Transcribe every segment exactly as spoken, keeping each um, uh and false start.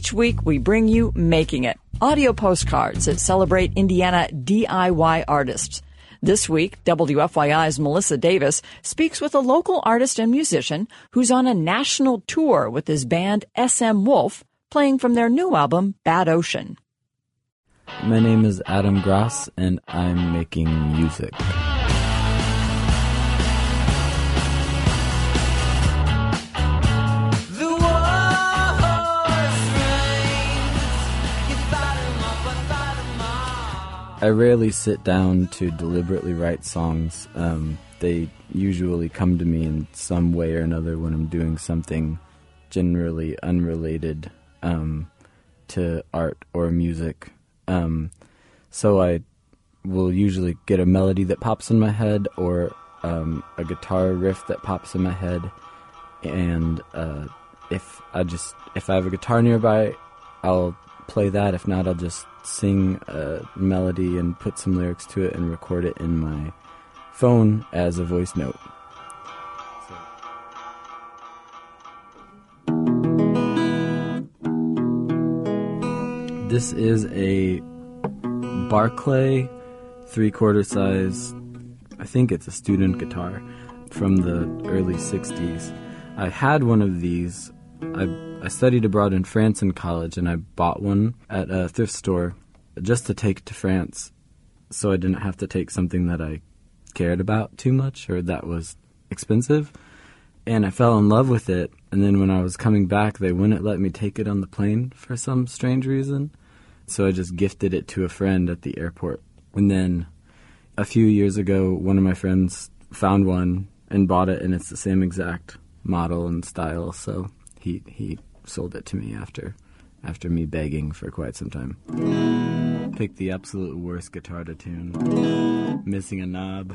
Each week, we bring you Making It, audio postcards that celebrate Indiana D I Y artists. This week, W F Y I's Melissa Davis speaks with a local artist and musician who's on a national tour with his band S M Wolf, playing from their new album, Bad Ocean. My name is Adam Gross, and I'm making music. I rarely sit down to deliberately write songs. Um, they usually come to me in some way or another when I'm doing something generally unrelated um, to art or music. Um, so I will usually get a melody that pops in my head or um, a guitar riff that pops in my head. And uh, if I just if I have a guitar nearby, I'll play that. If not, I'll just sing a melody and put some lyrics to it and record it in my phone as a voice note. So. This is a Barclay three-quarter size, I think it's a student guitar from the early sixties. I had one of these. I I studied abroad in France in college, and I bought one at a thrift store just to take to France so I didn't have to take something that I cared about too much or that was expensive. And I fell in love with it, and then when I was coming back, they wouldn't let me take it on the plane for some strange reason. So I just gifted it to a friend at the airport. And then a few years ago, one of my friends found one and bought it, and it's the same exact model and style, so he he sold it to me after after me begging for quite some time. Picked the absolute worst guitar to tune. Missing a knob.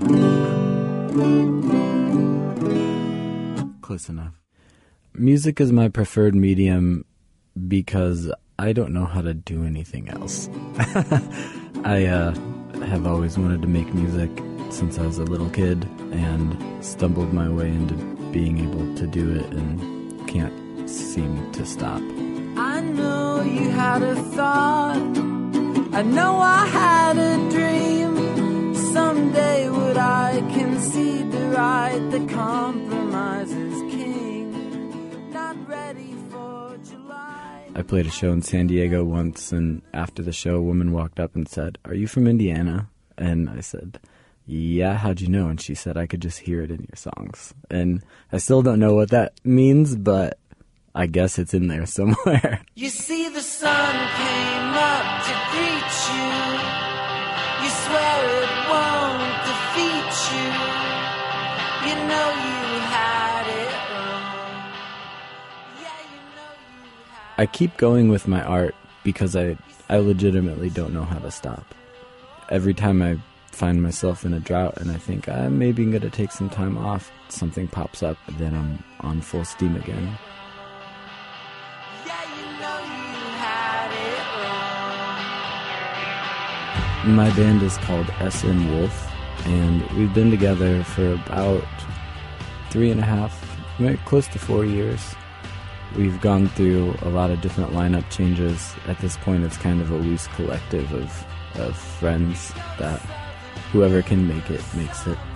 Close enough. Music is my preferred medium because I don't know how to do anything else. I uh, have always wanted to make music since I was a little kid and stumbled my way into being able to do it and can't seem to stop. I know you had a thought, I know I had a dream. Someday would I concede the right that compromise is king. Not ready for July. I played a show in San Diego once, and after the show, a woman walked up and said, "Are you from Indiana?" And I said, "Yeah, how'd you know?" And she said, "I could just hear it in your songs." And I still don't know what that means, but I guess it's in there somewhere. You see the sun came up to greet you. You swear it won't defeat you. You know you had it wrong. Yeah, you know you had I keep going with my art because I, I legitimately don't know how to stop. Every time I find myself in a drought and I think I'm maybe going to take some time off, something pops up, then I'm on full steam again. My band is called S M Wolf, and we've been together for about three and a half, maybe close to four years. We've gone through a lot of different lineup changes. At this point, it's kind of a loose collective of, of friends that whoever can make it, makes it.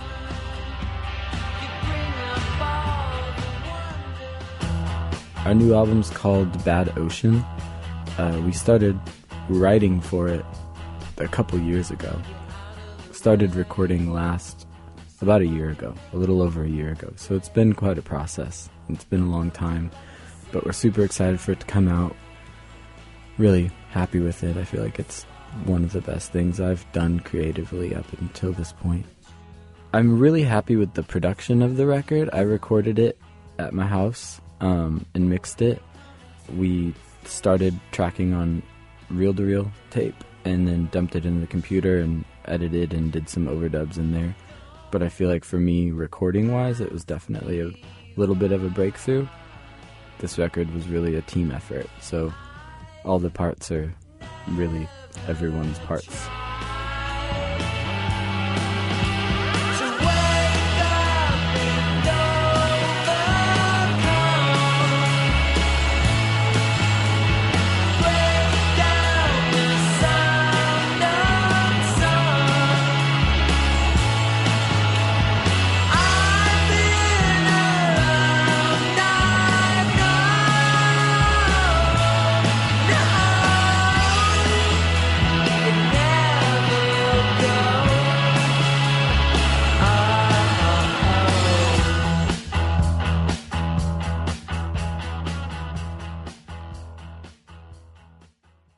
Our new album's called Bad Ocean. Uh, we started writing for it a couple years ago. Started recording last about a year ago, a little over a year ago. So it's been quite a process. It's been a long time, but we're super excited for it to come out. Really happy with it. I feel like it's one of the best things I've done creatively up until this point. I'm really happy with the production of the record. I recorded it at my house um, and mixed it. We started tracking on reel-to-reel tape and then dumped it into the computer and edited and did some overdubs in there. But I feel like for me, recording-wise, it was definitely a little bit of a breakthrough. This record was really a team effort, so all the parts are really everyone's parts.